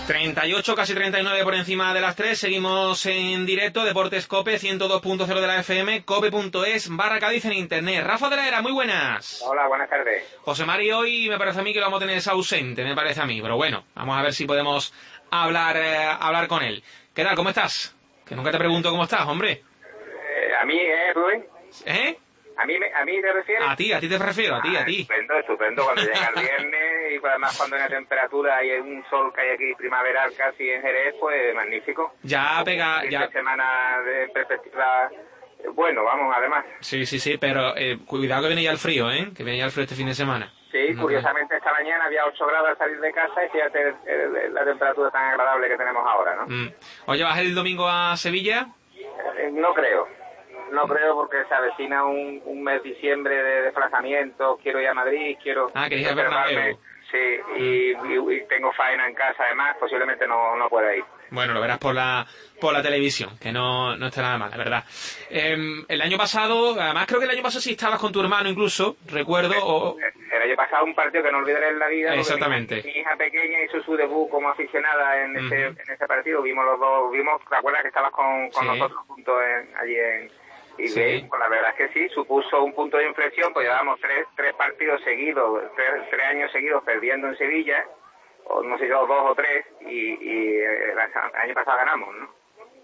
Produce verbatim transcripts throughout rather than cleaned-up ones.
treinta y ocho, casi treinta y nueve por encima de las tres. Seguimos en directo, Deportes COPE, ciento dos punto cero de la F M, cope.es, barra Cádiz en internet. Rafa de la Era, muy buenas. Hola, buenas tardes. José Mari, hoy me parece a mí que lo vamos a tener ausente, me parece a mí. Pero bueno, vamos a ver si podemos hablar, eh, hablar con él. ¿Qué tal? ¿Cómo estás? Que nunca te pregunto cómo estás, hombre. Eh, ¿A mí, eh, Rubén? ¿Eh? ¿A mí, ¿A mí te refieres? A ti, a ti te refiero, a ti, a ti. Estupendo, estupendo. Cuando llega el viernes y además cuando hay una temperatura y un sol que hay aquí primaveral casi en Jerez, pues magnífico. Ya pega... ya semana de perspectiva... Bueno, vamos, además. Sí, sí, sí, pero eh, cuidado que viene ya el frío, ¿eh? Que viene ya el frío este fin de semana. Sí, no curiosamente esta mañana había ocho grados al salir de casa y fíjate el, el, la temperatura tan agradable que tenemos ahora, ¿no? Mm. Oye, ¿vas el domingo a Sevilla? Eh, no creo. No creo porque se avecina un, un mes diciembre de desplazamiento, quiero ir a Madrid, quiero... Ah, querías ir a Bernabéu. Sí, y, y, y tengo faena en casa además, posiblemente no, no pueda ir. Bueno, lo verás por la por la televisión, que no, no está nada mal, la verdad. Eh, el año pasado, además creo que el año pasado sí estabas con tu hermano incluso, recuerdo. O... El año pasado un partido que no olvidaré en la vida. Exactamente. Mi, mi hija pequeña hizo su debut como aficionada en, uh-huh. ese, en ese partido, vimos los dos, vimos, ¿te acuerdas que estabas con, con sí. nosotros juntos en, allí en... Y sí. Bien, pues la verdad es que sí, supuso un punto de inflexión, pues llevábamos tres, tres partidos seguidos, tres, tres años seguidos perdiendo en Sevilla, o no sé yo, dos o tres, y, y el año pasado ganamos, ¿no?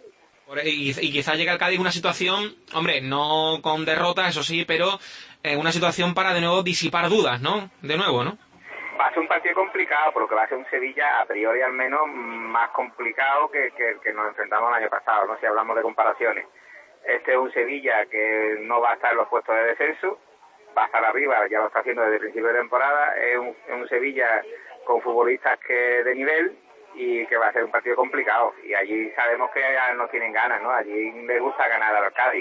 Y, y quizás llega al Cádiz una situación, hombre, no con derrota, eso sí, pero eh, una situación para de nuevo disipar dudas, ¿no? De nuevo, ¿no? Va a ser un partido complicado, porque va a ser un Sevilla, a priori al menos, más complicado que, que el que nos enfrentamos el año pasado, ¿no? Si hablamos de comparaciones. Este es un Sevilla que no va a estar en los puestos de descenso, va a estar arriba, ya lo está haciendo desde el principio de temporada, es un, es un Sevilla con futbolistas que de nivel y que va a ser un partido complicado. Y allí sabemos que ya no tienen ganas, ¿no? Allí les gusta ganar al Cádiz.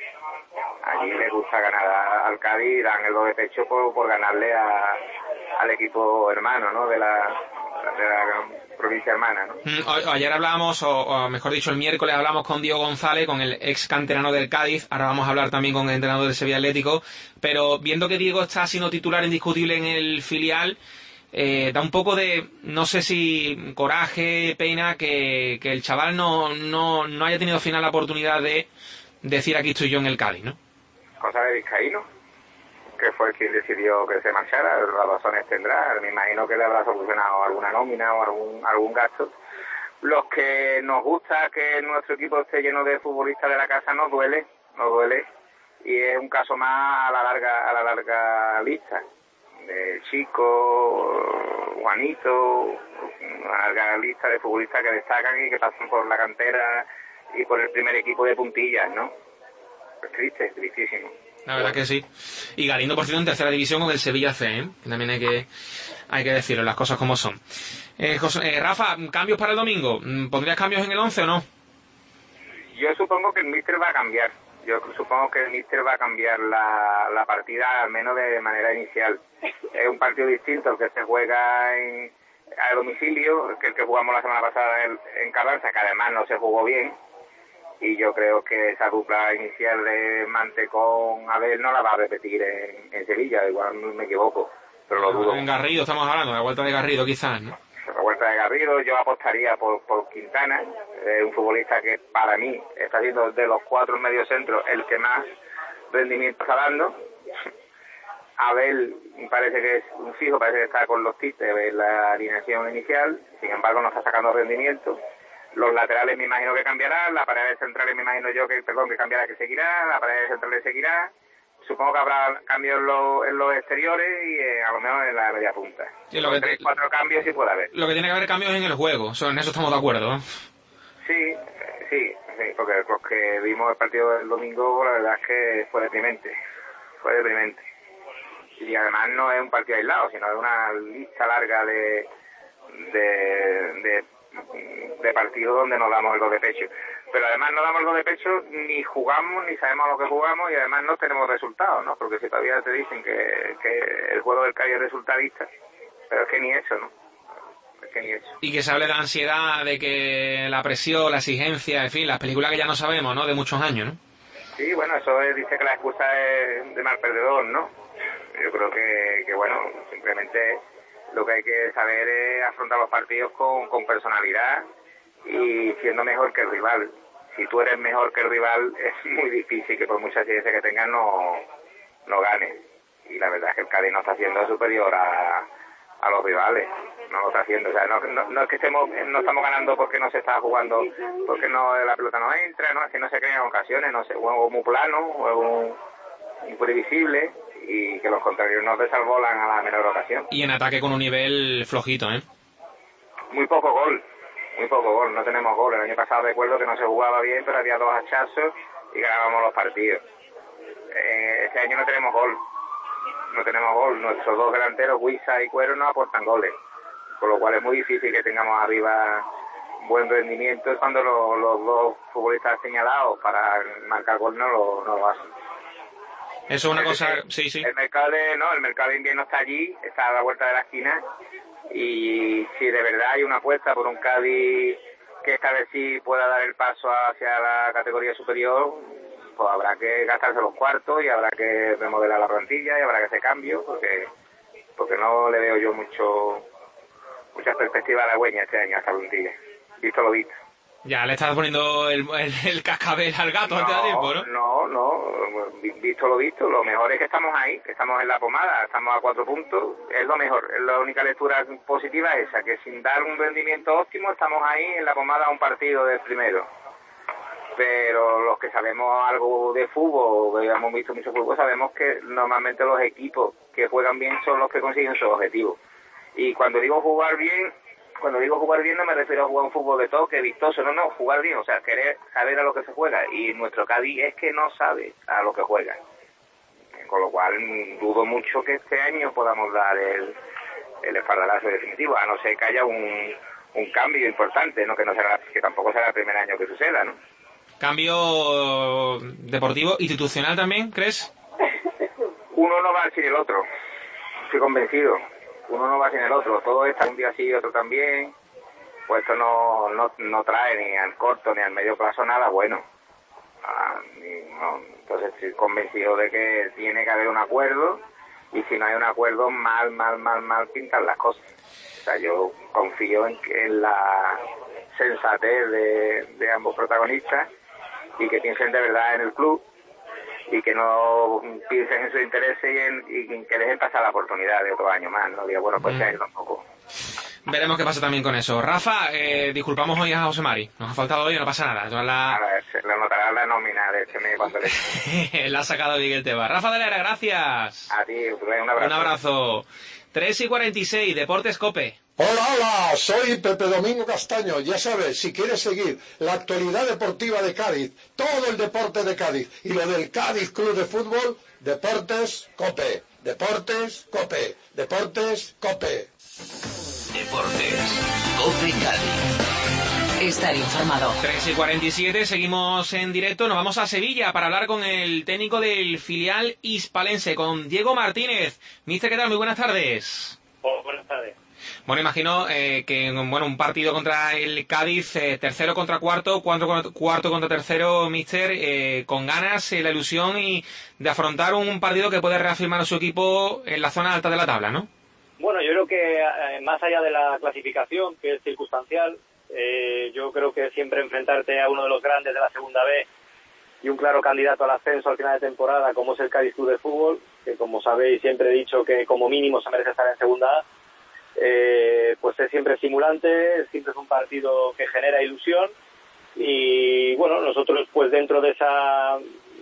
Allí les gusta ganar al Cádiz y dan el do de pecho por, por ganarle a, al equipo hermano, ¿no? De la... de la provincia hermana, ¿no? O, ayer hablábamos, o, o mejor dicho, el miércoles hablamos con Diego González, con el ex canterano del Cádiz, ahora vamos a hablar también con el entrenador del Sevilla Atlético, pero viendo que Diego está siendo titular indiscutible en el filial, eh, da un poco de, no sé si coraje, pena, que, que el chaval no, no, no haya tenido al final la oportunidad de decir aquí estoy yo en el Cádiz, ¿no? Cosa de Vizcaíno, que fue quien decidió que se marchara, las razones tendrá, me imagino que le habrá solucionado alguna nómina o algún algún gasto. Los que nos gusta que nuestro equipo esté lleno de futbolistas de la casa nos duele, nos duele, y es un caso más a la larga a la larga lista, de Chico, Juanito, una larga lista de futbolistas que destacan y que pasan por la cantera y por el primer equipo de puntillas, ¿no? Es triste, tristísimo. La verdad que sí. Y Galindo, por cierto, en tercera división con el Sevilla C, ¿eh? También hay que hay que decirlo, las cosas como son. Eh, José, eh, Rafa, ¿cambios para el domingo? ¿Pondrías cambios en el once o no? Yo supongo que el míster va a cambiar. Yo supongo que el míster va a cambiar la, la partida, al menos de manera inicial. Es un partido distinto el que se juega en, a domicilio, que el que jugamos la semana pasada en, en Carranza, que además no se jugó bien. Y yo creo que esa dupla inicial de Mante con Abel no la va a repetir en, en Sevilla, igual me equivoco, pero lo dudo. En Garrido estamos hablando, de la vuelta de Garrido quizás, ¿no? La vuelta de Garrido, yo apostaría por, por Quintana, eh, un futbolista que para mí está siendo de los cuatro mediocentros el que más rendimiento está dando. Abel parece que es un fijo, parece que está con los tistes en la alineación inicial, sin embargo no está sacando rendimiento. Los laterales me imagino que cambiarán, la pared centrales me imagino yo que, perdón, que cambiará, que seguirá, la pared centrales seguirá. Supongo que habrá cambios en los, en los exteriores y eh, a lo mejor en la media punta. Sí, lo que tres, cuatro cambios sí puede haber. Lo que tiene que haber cambios en el juego, o sea, en eso estamos de acuerdo, ¿no? Sí, sí, sí, porque los que vimos el partido del domingo, la verdad es que fue deprimente, fue deprimente. Y además no es un partido aislado, sino es una lista larga de... de, de de partidos donde nos damos el gol de pecho, pero además no damos el gol de pecho, ni jugamos, ni sabemos lo que jugamos y además no tenemos resultados, ¿no? Porque si todavía te dicen que, que el juego del Cádiz es resultadista, pero es que ni eso, ¿no? Es que ni eso. Y que se hable de la ansiedad, de que la presión, la exigencia, en fin, las películas que ya no sabemos, ¿no? De muchos años, ¿no? Sí, bueno, eso es, dice que la excusa es de mal perdedor, ¿no? Yo creo que, que bueno, simplemente Lo que hay que saber es afrontar los partidos con, con personalidad y siendo mejor que el rival. Si tú eres mejor que el rival, es muy difícil que por mucha exigencia que tengas no, no ganes. Y la verdad es que el Cádiz no está siendo superior a, a los rivales, no lo está haciendo. O sea, no, no, no es que estemos, no estamos ganando porque no se está jugando, porque no la pelota no entra, no, es que no se crean ocasiones, no sé, juego muy plano, juego muy previsible, y que los contrarios nos desarbolan a la menor ocasión. Y en ataque con un nivel flojito, ¿eh? Muy poco gol, muy poco gol, no tenemos gol. El año pasado recuerdo que no se jugaba bien, pero había dos hachazos y ganábamos los partidos. Eh, este año no tenemos gol, no tenemos gol. Nuestros dos delanteros, Huiza y Cuero, no aportan goles, por lo cual es muy difícil que tengamos arriba buen rendimiento cuando los, los dos futbolistas señalados para marcar gol no lo, no lo hacen. Eso es una el, cosa, el, sí, sí. El mercado de, no, el mercado de invierno está allí, está a la vuelta de la esquina, y si de verdad hay una apuesta por un Cádiz que esta vez sí pueda dar el paso hacia la categoría superior, pues habrá que gastarse los cuartos y habrá que remodelar la plantilla y habrá que hacer cambios, porque porque no le veo yo mucho muchas perspectivas a la Güeña este año a esta plantilla, visto lo visto. Ya le estás poniendo el, el, el cascabel al gato antes de tiempo, ¿no? No, no, visto lo visto, lo mejor es que estamos ahí, que estamos en la pomada, estamos a cuatro puntos, es lo mejor, es la única lectura positiva esa, que sin dar un rendimiento óptimo estamos ahí en la pomada a un partido del primero. Pero los que sabemos algo de fútbol, que hemos visto mucho fútbol, sabemos que normalmente los equipos que juegan bien son los que consiguen sus objetivos. Y cuando digo jugar bien, cuando digo jugar bien no me refiero a jugar un fútbol de toque, vistoso, no, no, jugar bien, o sea, querer saber a lo que se juega. Y nuestro Cádiz es que no sabe a lo que juega. Con lo cual dudo mucho que este año podamos dar el, el espaldarazo definitivo, a no ser que haya un, un cambio importante, no que no será, que tampoco será el primer año que suceda, ¿no? Cambio deportivo, institucional también, ¿crees? Uno no va sin el otro, estoy convencido. Uno no va sin el otro, todo está un día sí y otro también, pues esto no, no, no trae ni al corto ni al medio plazo nada bueno. Ah, ni, no. Entonces estoy convencido de que tiene que haber un acuerdo, y si no hay un acuerdo, mal, mal, mal, mal pintan las cosas. O sea, yo confío en, que, en la sensatez de, de ambos protagonistas, y que piensen de verdad en el club, y que no piensen en sus intereses y, en, y en que dejen pasar la oportunidad de otro año más, no diga, bueno, pues este año tampoco. Veremos qué pasa también con eso. Rafa, eh, disculpamos hoy a José Mari, nos ha faltado hoy y no pasa nada. La... A ver, se le notará la nómina de este mes cuando le... la ha sacado bien el tema. Rafa de la Era, gracias. A ti, un abrazo. Un abrazo. tres y cuarenta y seis, Deportes Cope. Hola, hola, soy Pepe Domingo Castaño. Ya sabes, si quieres seguir la actualidad deportiva de Cádiz, todo el deporte de Cádiz y lo del Cádiz Club de Fútbol, Deportes Cope, Deportes Cope, Deportes Cope. Deportes Cope Cádiz. Estar informado. tres y cuarenta y siete, seguimos en directo. Nos vamos a Sevilla para hablar con el técnico del filial hispalense, con Diego Martínez. Mister, ¿qué tal? Muy buenas tardes. Oh, buenas tardes. Bueno, imagino eh, que bueno, un partido contra el Cádiz, eh, tercero contra cuarto, cuarto, cuarto contra tercero, Mister, eh, con ganas, eh, la ilusión y de afrontar un partido que puede reafirmar a su equipo en la zona alta de la tabla, ¿no? Bueno, yo creo que eh, más allá de la clasificación, que es circunstancial, eh, yo creo que siempre enfrentarte a uno de los grandes de la segunda B y un claro candidato al ascenso al final de temporada, como es el Cádiz Club de Fútbol, que como sabéis siempre he dicho que como mínimo se merece estar en segunda A, eh, pues es siempre estimulante, siempre es un partido que genera ilusión, y bueno, nosotros pues dentro de esa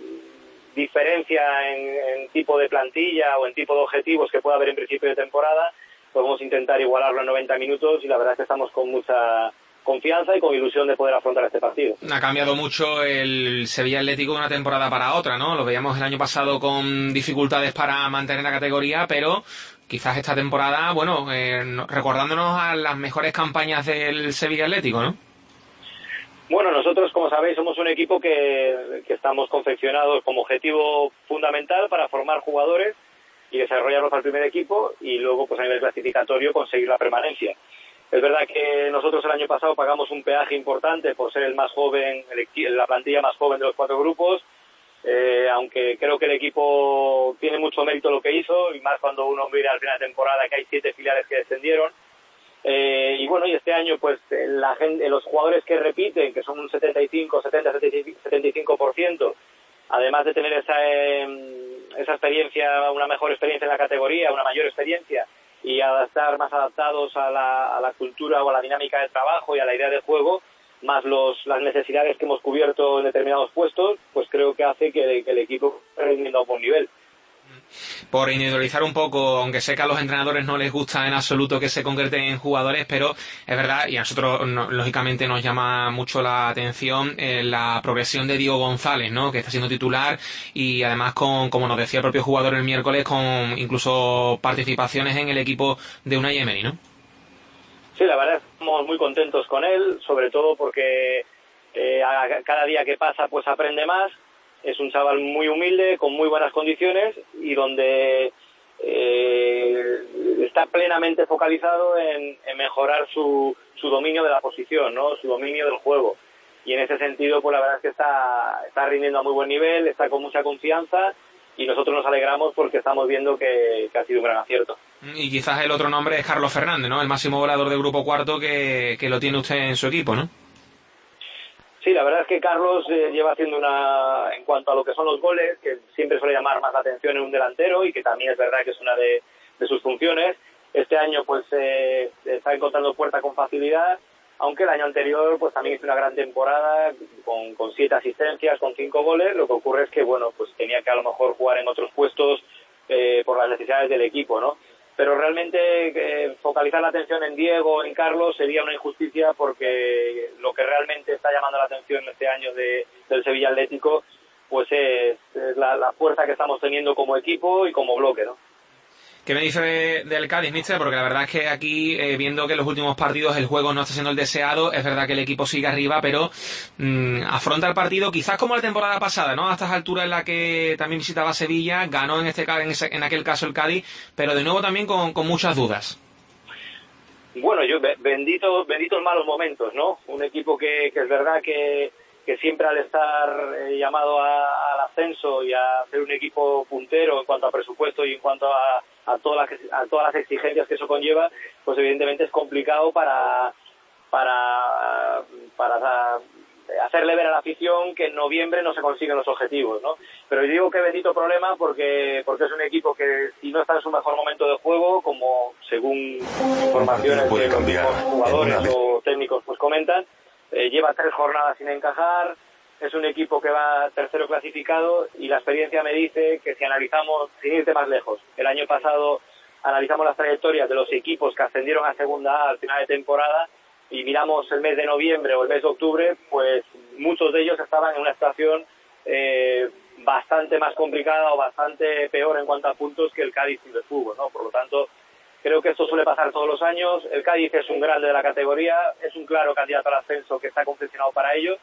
diferencia en, en tipo de plantilla o en tipo de objetivos que pueda haber en principio de temporada, podemos intentar igualarlo en noventa minutos, y la verdad es que estamos con mucha confianza y con ilusión de poder afrontar este partido. Ha cambiado mucho el Sevilla Atlético de una temporada para otra, ¿no? Lo veíamos el año pasado con dificultades para mantener la categoría, pero quizás esta temporada, bueno, eh, recordándonos a las mejores campañas del Sevilla Atlético, ¿no? Bueno, nosotros, como sabéis, somos un equipo que, que estamos confeccionados como objetivo fundamental para formar jugadores y desarrollarlos al primer equipo, y luego, pues a nivel clasificatorio, conseguir la permanencia. Es verdad que nosotros el año pasado pagamos un peaje importante por ser el más joven, el, la plantilla más joven de los cuatro grupos, eh, aunque creo que el equipo tiene mucho mérito lo que hizo, y más cuando uno mira al final de temporada que hay siete filiales que descendieron. Eh, y bueno, y este año pues la gente, los jugadores que repiten, que son un setenta y cinco, setenta, setenta y cinco por ciento, además de tener esa, eh, esa experiencia, una mejor experiencia en la categoría, una mayor experiencia, y a estar más adaptados a la, a la cultura o a la dinámica de trabajo y a la idea de juego, más los, las necesidades que hemos cubierto en determinados puestos, pues creo que hace que, que el equipo esté rindiendo a un buen nivel. Por individualizar un poco, aunque sé que a los entrenadores no les gusta en absoluto que se concreten en jugadores, pero es verdad, y a nosotros no, lógicamente nos llama mucho la atención eh, la progresión de Diego González, ¿no? Que está siendo titular y además con, como nos decía el propio jugador el miércoles, con incluso participaciones en el equipo de Unai Emery, ¿no? Sí, la verdad estamos muy contentos con él, sobre todo porque eh, a, cada día que pasa pues aprende más. Es un chaval muy humilde, con muy buenas condiciones y donde eh, está plenamente focalizado en, en mejorar su, su dominio de la posición, ¿no? Su dominio del juego. Y en ese sentido, pues la verdad es que está, está rindiendo a muy buen nivel, está con mucha confianza y nosotros nos alegramos porque estamos viendo que, que ha sido un gran acierto. Y quizás el otro nombre es Carlos Fernández, ¿no? El máximo goleador del Grupo Cuarto que, que lo tiene usted en su equipo, ¿no? Sí, la verdad es que Carlos eh, lleva haciendo una, en cuanto a lo que son los goles, que siempre suele llamar más la atención en un delantero y que también es verdad que es una de, de sus funciones. Este año pues eh, está encontrando puerta con facilidad, aunque el año anterior pues también hizo una gran temporada con, con siete asistencias, con cinco goles. Lo que ocurre es que bueno, pues tenía que a lo mejor jugar en otros puestos eh, por las necesidades del equipo, ¿no? Pero realmente eh, focalizar la atención en Diego o en Carlos sería una injusticia porque lo que realmente está llamando la atención este año de, del Sevilla Atlético pues es, es la, la fuerza que estamos teniendo como equipo y como bloque, ¿no? ¿Qué me dice de, del Cádiz, míster? Porque la verdad es que aquí, eh, viendo que en los últimos partidos el juego no está siendo el deseado, es verdad que el equipo sigue arriba, pero mmm, afronta el partido quizás como la temporada pasada, ¿no? A estas alturas en la que también visitaba Sevilla, ganó en este en, ese, en aquel caso el Cádiz, pero de nuevo también con, con muchas dudas. Bueno, yo bendito, benditos malos momentos, ¿no? Un equipo que, que es verdad que, que siempre al estar eh, llamado a, al ascenso y a ser un equipo puntero en cuanto a presupuesto y en cuanto a a todas las a todas las exigencias que eso conlleva, pues evidentemente es complicado para para para hacerle ver a la afición que en noviembre no se consiguen los objetivos, ¿no? Pero yo digo que bendito problema porque porque es un equipo que si no está en su mejor momento de juego, como según informaciones de los mismos jugadores o técnicos pues comentan, eh, lleva tres jornadas sin encajar. Es un equipo que va tercero clasificado y la experiencia me dice que si analizamos, sin irte más lejos, el año pasado analizamos las trayectorias de los equipos que ascendieron a Segunda A al final de temporada y miramos el mes de noviembre o el mes de octubre, pues muchos de ellos estaban en una situación eh, bastante más complicada o bastante peor en cuanto a puntos que el Cádiz de fútbol, ¿no? Por lo tanto, creo que esto suele pasar todos los años. El Cádiz es un grande de la categoría, es un claro candidato al ascenso que está confeccionado para ello.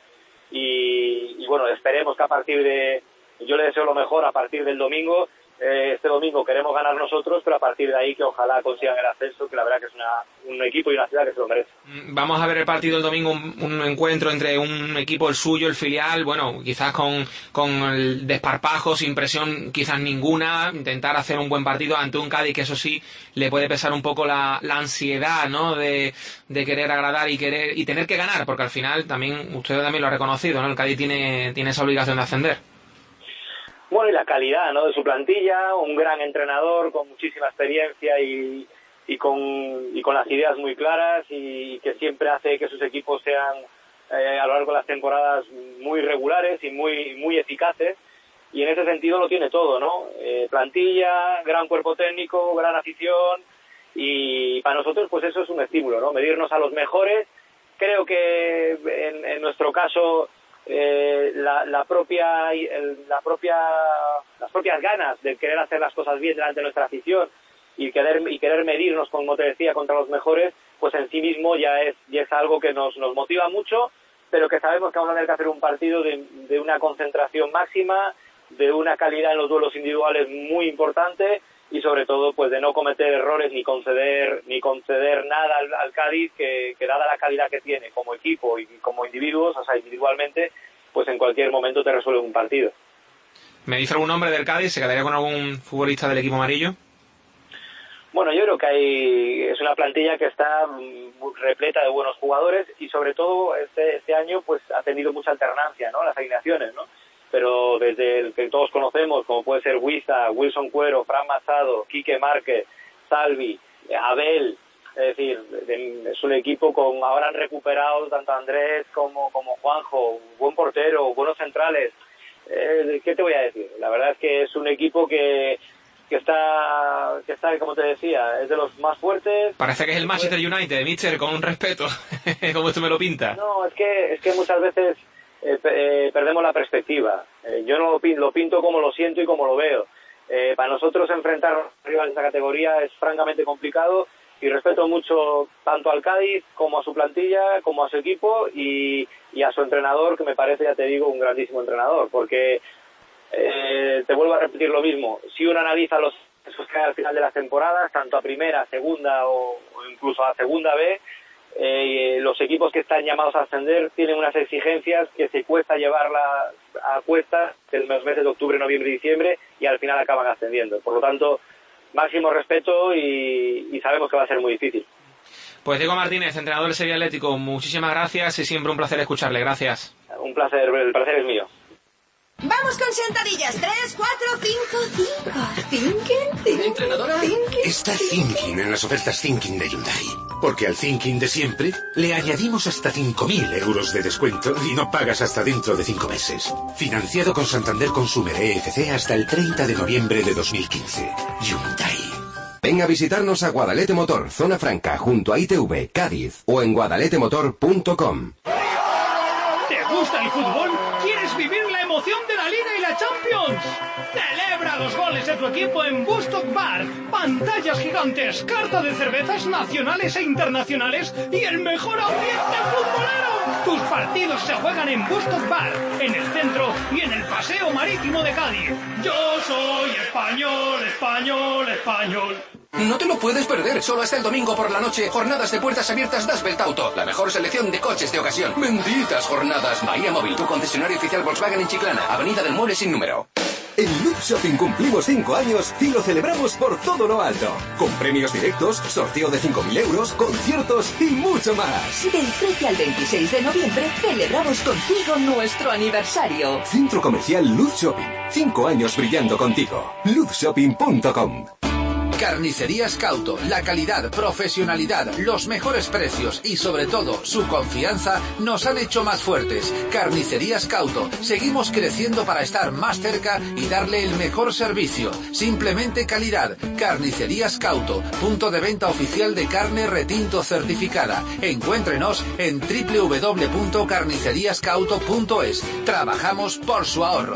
Y, y bueno, esperemos que a partir de, yo le deseo lo mejor a partir del domingo, eh, este domingo queremos ganar nosotros, pero a partir de ahí que ojalá consigan el ascenso, que la verdad que es una, un equipo y una ciudad que se lo merece. Vamos a ver el partido el domingo, un, un encuentro entre un equipo, el suyo, el filial, bueno, quizás con, con el desparpajo, sin presión quizás ninguna, intentar hacer un buen partido ante un Cádiz que eso sí le puede pesar un poco la, la ansiedad, ¿no? De, de querer agradar y querer y tener que ganar, porque al final también, usted también lo ha reconocido, ¿no? El Cádiz tiene, tiene esa obligación de ascender. Bueno, y la calidad, ¿no? De su plantilla, un gran entrenador con muchísima experiencia y, y con y con las ideas muy claras y que siempre hace que sus equipos sean eh, a lo largo de las temporadas muy regulares y muy muy eficaces, y en ese sentido lo tiene todo, ¿no? Eh, plantilla, gran cuerpo técnico, gran afición, y para nosotros pues eso es un estímulo, ¿no? Medirnos a los mejores. Creo que en, en nuestro caso Eh, la, la propia el, la propia las propias ganas de querer hacer las cosas bien delante de nuestra afición y querer y querer medirnos, como te decía, contra los mejores, pues en sí mismo ya es ya es algo que nos nos motiva mucho, pero que sabemos que vamos a tener que hacer un partido de, de una concentración máxima, de una calidad en los duelos individuales muy importante y sobre todo pues de no cometer errores ni conceder ni conceder nada al, al Cádiz, que, que dada la calidad que tiene como equipo y como individuos, o sea, individualmente, pues en cualquier momento te resuelve un partido. ¿Me dice algún nombre del Cádiz? ¿Se quedaría con algún futbolista del equipo amarillo? Bueno, yo creo que hay es una plantilla que está muy repleta de buenos jugadores y sobre todo este, este año pues ha tenido mucha alternancia, ¿no? Las alineaciones, ¿no? Pero desde el que todos conocemos, como puede ser Huiza, Wilson Cuero, Fran Machado, Quique Márquez, Salvi, Abel, es decir, es un equipo con, ahora han recuperado tanto Andrés como, como Juanjo, buen portero, buenos centrales. Eh, ¿Qué te voy a decir? La verdad es que es un equipo que que está, que está, como te decía, es de los más fuertes. Parece que es el Manchester United, mister, con un respeto, como tú me lo pintas. No, es que, es que muchas veces eh, eh, perdemos la perspectiva. Eh, yo no lo pinto, lo pinto como lo siento y como lo veo. Eh, para nosotros enfrentar a rivales de esta categoría es francamente complicado y respeto mucho tanto al Cádiz como a su plantilla, como a su equipo y, y a su entrenador, que me parece, ya te digo, un grandísimo entrenador, porque Eh, te vuelvo a repetir lo mismo. Si uno analiza los esos que hay al final de las temporadas, tanto a primera, segunda o, o incluso a segunda B, eh, los equipos que están llamados a ascender tienen unas exigencias que se cuesta llevarlas a cuestas en los meses de octubre, noviembre y diciembre y al final acaban ascendiendo. Por lo tanto, máximo respeto y, y sabemos que va a ser muy difícil. Pues Diego Martínez, entrenador del Sevilla Atlético, muchísimas gracias y siempre un placer escucharle. Gracias. Un placer, el placer es mío. Vamos con sentadillas. Tres, cuatro, cinco, cinco. Thinking, thinking. ¿Entrenadora? Thinking, Está Thinking en las ofertas Thinking de Hyundai. Porque al Thinking de siempre le añadimos hasta cinco mil euros de descuento y no pagas hasta dentro de cinco meses. Financiado con Santander Consumer E F C hasta el treinta de noviembre de dos mil quince. Hyundai. Ven a visitarnos a Guadalete Motor, Zona Franca, junto a I T V, Cádiz, o en guadalete motor punto com. ¿Te gusta el fútbol? ¿Quieres vivir la emoción de la Liga y la Champions? Celebra los goles de tu equipo en Bustock Bar. Pantallas gigantes, carta de cervezas nacionales e internacionales y el mejor ambiente futbolero. Tus partidos se juegan en Bustock Bar, en el centro y en el Paseo Marítimo de Cádiz. Yo soy español, español, español. No te lo puedes perder. Solo hasta el domingo por la noche. Jornadas de puertas abiertas Dasbelt Auto. La mejor selección de coches de ocasión. Benditas jornadas. Bahía Móvil, tu concesionario oficial Volkswagen en Chiclana. Avenida del Mueble sin número. En Lux Shopping cumplimos cinco años y lo celebramos por todo lo alto. Con premios directos, sorteo de cinco mil euros, conciertos y mucho más. Del trece al veintiséis de noviembre celebramos contigo nuestro aniversario. Centro Comercial Lux Shopping. Cinco años brillando contigo. lux shopping punto com. Carnicerías Cauto, la calidad, profesionalidad, los mejores precios y sobre todo su confianza nos han hecho más fuertes. Carnicerías Cauto, seguimos creciendo para estar más cerca y darle el mejor servicio. Simplemente calidad. Carnicerías Cauto, punto de venta oficial de carne retinto certificada. Encuéntrenos en doble u doble u doble u punto carnicerías cauto punto es. Trabajamos por su ahorro.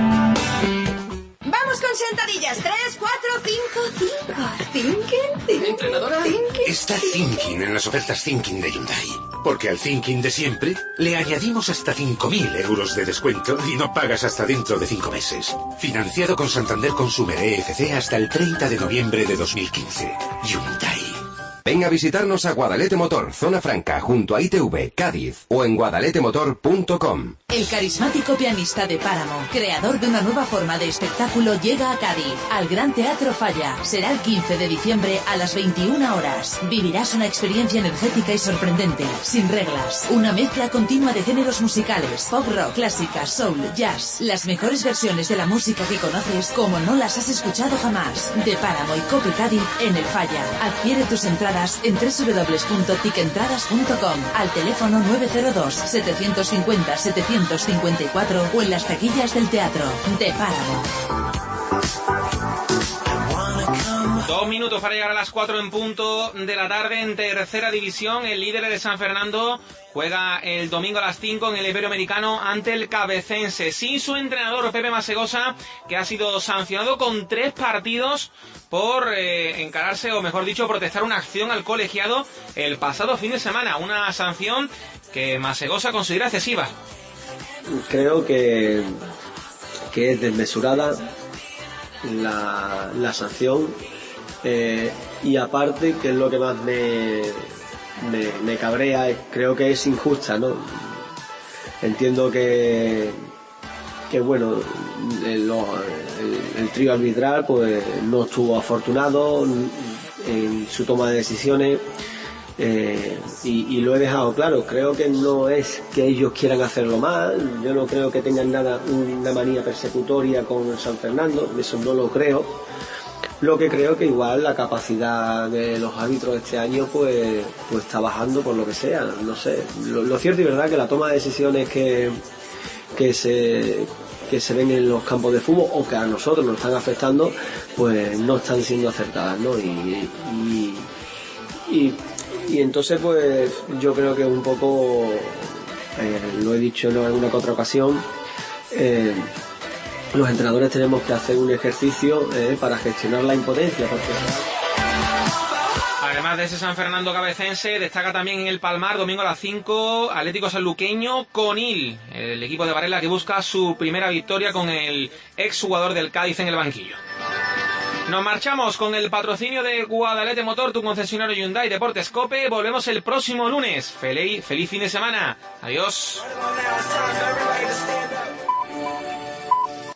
Vamos con sentadillas. Tres, cuatro, cinco, cinco. Thinking, thinking. ¿Entrenadora? Thinking, Está Thinking en las ofertas Thinking de Hyundai. Porque al Thinking de siempre le añadimos hasta cinco mil euros de descuento y no pagas hasta dentro de cinco meses. Financiado con Santander Consumer E F C hasta el treinta de noviembre de dos mil quince. Hyundai. Ven a visitarnos a Guadalete Motor, Zona Franca, junto a I T V, Cádiz, o en guadalete motor punto com. El carismático pianista de Páramo, creador de una nueva forma de espectáculo, llega a Cádiz, al Gran Teatro Falla. Será el quince de diciembre a las veintiuna horas. Vivirás una experiencia energética y sorprendente, sin reglas. Una mezcla continua de géneros musicales, pop rock, clásica, soul, jazz. Las mejores versiones de la música que conoces como no las has escuchado jamás. De Páramo y Cope Cádiz en el Falla. Adquiere tus entradas en doble u doble u doble u punto ticentradas punto com, al teléfono nueve cero dos, siete cinco cero, siete cinco cuatro o en las taquillas del teatro. De Páramo. Dos minutos para llegar a las cuatro en punto de la tarde. En tercera división, el líder de San Fernando juega el domingo a las cinco en el Iberoamericano ante el Cabecense, sin su entrenador Pepe Masegosa, que ha sido sancionado con tres partidos por eh, encararse, o mejor dicho, protestar una acción al colegiado el pasado fin de semana. Una sanción que Masegosa considera excesiva. Creo que, que es desmesurada la, la sanción. Eh, y aparte, que es lo que más me, me, me cabrea, creo que es injusta, ¿no? Entiendo que, que bueno, el, el, el trío arbitral pues no estuvo afortunado en su toma de decisiones. Eh, y, y lo he dejado claro, creo que no es que ellos quieran hacerlo mal, yo no creo que tengan nada, una manía persecutoria con el San Fernando, eso no lo creo. Lo que creo que igual la capacidad de los árbitros este año pues, pues está bajando por lo que sea, no sé. Lo, lo cierto y verdad que la toma de decisiones que, que se que se ven en los campos de fútbol o que a nosotros nos están afectando, pues no están siendo acertadas, ¿no? Y, y, y Y entonces pues yo creo que un poco, eh, lo he dicho en alguna que otra ocasión, eh, los entrenadores tenemos que hacer un ejercicio eh, para gestionar la impotencia. Porque... Además de ese San Fernando cabecense, destaca también en el Palmar, domingo a las cinco, Atlético Sanluqueño Conil, el equipo de Varela que busca su primera victoria con el exjugador del Cádiz en el banquillo. Nos marchamos con el patrocinio de Guadalete Motor, tu concesionario Hyundai Deportes Cope. Volvemos el próximo lunes. Feliz, feliz fin de semana. Adiós.